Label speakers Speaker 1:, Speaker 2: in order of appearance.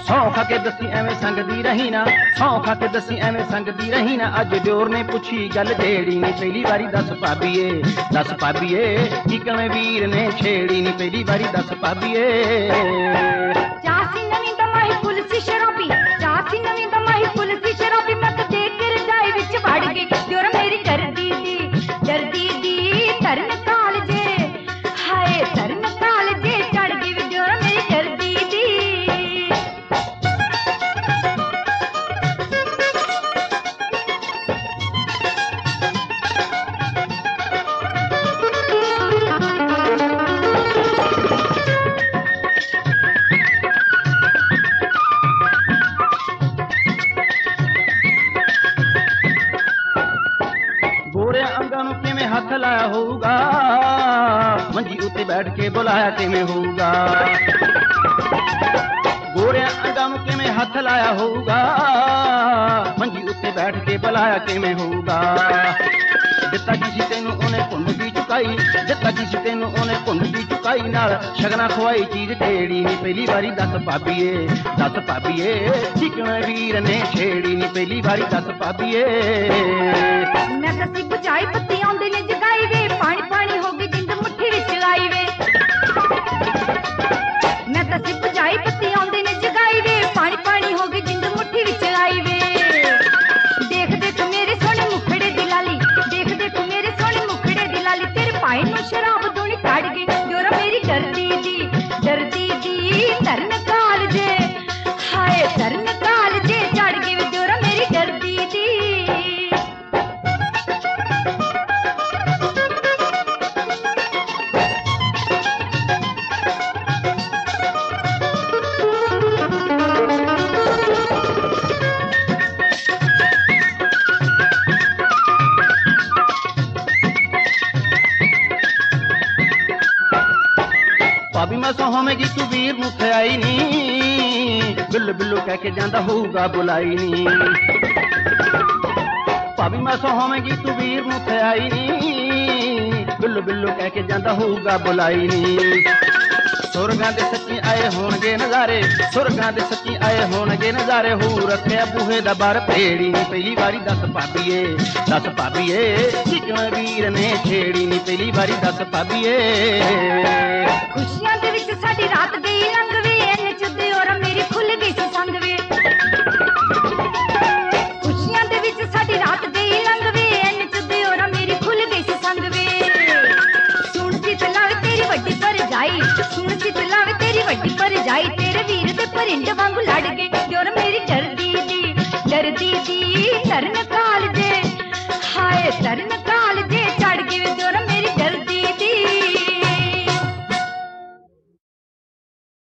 Speaker 1: सौ खा के दसी एवें संगदी रही ना, सौ खा के दसी एवें संगदी रही ना। अज दियोर ने पुछी गल जेड़ी नी पहली बारी दस भाभीए, दस भाभीए की कवें वीर ने छेड़ी नी पहली बारी दस भाभीए।
Speaker 2: चासी नवी दमाही पुलसी शराबी, चासी नवी दमाही पुलसी शराबी। मैं तो देख के रजाई विच वड़ गई, दियोर मेरी डरदी दी तरन काल जे, हाय तरन काल जे चढ़ गई दियोर मेरी डरदी दी।
Speaker 1: गोरे अंगां नूं किवें हथ लाया होऊगा, मंजी उत्ते बैठ के बुलाया किवें होऊगा। गोरे अंगां नूं किवें हथ लाया होऊगा, मंजी उत्ते बैठ के बुलाया किवें होऊगा। दिता किसी तेनू ओने भुंड दी चुकाई, दिता किसी तेनू ओने भुंड दी चुकाई। नाल शगना खवाई चीज टेड़ी नी पहली बारी दस भाभीए, दस भाभीए चिकन वीर ने छेड़ी नी पहली बारी दस भाभीए।
Speaker 2: मैं दसी बुझाई पत्ती आउंदे ने जगाई वे, पानी पानी हो गई जिंद मुट्ठी विच आई वे। मैं दसी बुझाई पत्ती आउंदे ने जगाई वे, पानी पानी हो गई जिंद मुट्ठी विच आई वे। देख देख मेरे सोहणे मुखड़े दी लाली, देख देख मेरे सोहणे मुखड़े दी लाली। तेरे पाए नूं शराब दूनी कड़ गई, दियोर मेरी डरदी दी तरन काल जे, हाय तरन काल जे चढ़ गई दियोर मेरी डरदी दी।
Speaker 1: भाभी मैं सौ होवेगी तू वीर नूं थयाई नी, बिल्लू बिल्लू कह के जांदा होऊगा बुलाई नी। भाभी मैं सौ होवेगी तू वीर नूं थयाई नी, बिल्लू बिल्लू कह के जांदा होऊगा बुलाई नी। सुरगां दे सच्ची आए होणगे नज़ारे, सुरगां दे सच्ची आए होणगे नज़ारे। हो रखिया बूहे दा बार भेड़ी नी पहली बारी दस भाभीए, दस भाभीए चिकन वीर ने छेड़ी नी पहली बारी दस भाभीए।
Speaker 2: खुशियां दे विच साडी रात गई लंघ वे, एने च दियोर मेरी खुल गई सी संग वे। खुशियां दे विच साडी रात गई लंघ वे, एने च दियोर मेरी खुल गई सी संग वे। सुन चित लावे तेरी वड्डी भरजाई, सुन चित लावे तेरी वड्डी भरजाई। तेरे वीर दे परिंद वांगू लड़ गए,